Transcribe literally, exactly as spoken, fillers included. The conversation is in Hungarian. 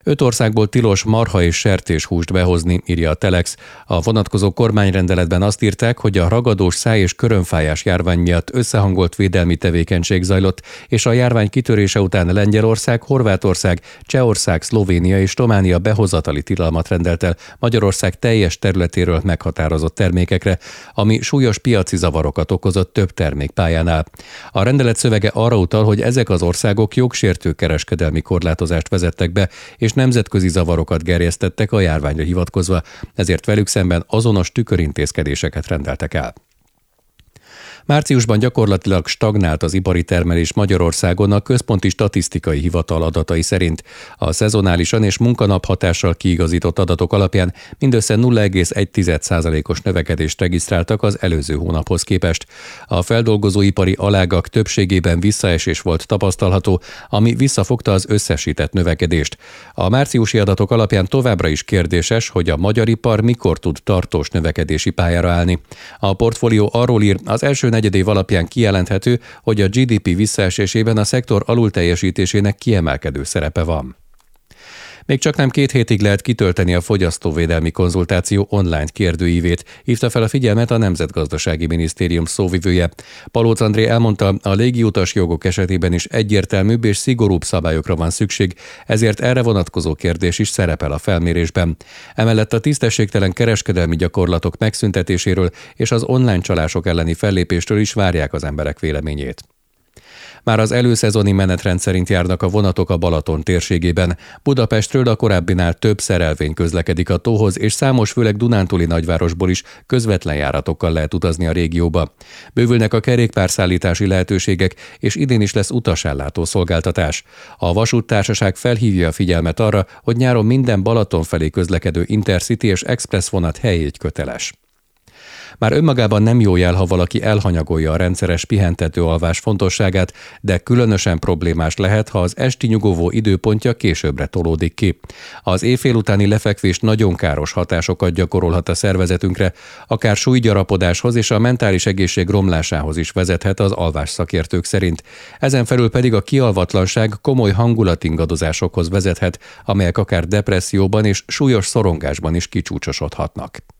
Öt országból tilos marha és sertéshúst behozni, írja a Telex. A vonatkozó kormányrendeletben azt írták, hogy a ragadós száj- és körömfájás járvány miatt összehangolt védelmi tevékenység zajlott, és a járvány kitörése után Lengyelország, Horvátország, Csehország, Szlovénia és Románia behozatali tilalmat rendelt el Magyarország teljes területéről meghatározott termékekre, ami súlyos piaci zavarokat okozott több termékpályánál. A rendelet szövege arra utal, hogy ezek az országok jogsértő kereskedelmi korlátozást vezettek be, és nemzetközi zavarokat gerjesztettek a járványra hivatkozva, ezért velük szemben azonos tükörintézkedéseket rendeltek el. Márciusban gyakorlatilag stagnált az ipari termelés Magyarországon a Központi Statisztikai Hivatal adatai szerint. A szezonálisan és munkanap hatással kiigazított adatok alapján mindössze nulla egész egy százalékos növekedést regisztráltak az előző hónaphoz képest. A feldolgozóipari alágak többségében visszaesés volt tapasztalható, ami visszafogta az összesített növekedést. A márciusi adatok alapján továbbra is kérdéses, hogy a magyar ipar mikor tud tartós növekedési pályára állni. A portfólió arról ír, az első negyedév alapján kijelenthető, hogy a gé dé pé visszaesésében a szektor alulteljesítésének kiemelkedő szerepe van. Még csak nem két hétig lehet kitölteni a fogyasztóvédelmi konzultáció online kérdőívét, hívta fel a figyelmet a Nemzetgazdasági Minisztérium szóvivője. Palóc André elmondta, a légiutas jogok esetében is egyértelműbb és szigorúbb szabályokra van szükség, ezért erre vonatkozó kérdés is szerepel a felmérésben. Emellett a tisztességtelen kereskedelmi gyakorlatok megszüntetéséről és az online csalások elleni fellépéstől is várják az emberek véleményét. Már az előszezoni menetrend szerint járnak a vonatok a Balaton térségében. Budapestről a korábbinál több szerelvény közlekedik a tóhoz, és számos, főleg dunántúli nagyvárosból is közvetlen járatokkal lehet utazni a régióba. Bővülnek a kerékpárszállítási lehetőségek, és idén is lesz utasellátó szolgáltatás. A vasúttársaság felhívja a figyelmet arra, hogy nyáron minden Balaton felé közlekedő Intercity és Express vonat helyjegy köteles. Már önmagában nem jó jel, ha valaki elhanyagolja a rendszeres pihentető alvás fontosságát, de különösen problémás lehet, ha az esti nyugovó időpontja későbbre tolódik ki. Az éjfél utáni lefekvés nagyon káros hatásokat gyakorolhat a szervezetünkre, akár súlygyarapodáshoz és a mentális egészség romlásához is vezethet az alvás szakértők szerint. Ezen felül pedig a kialvatlanság komoly hangulatingadozásokhoz vezethet, amelyek akár depresszióban és súlyos szorongásban is kicsúcsosodhatnak.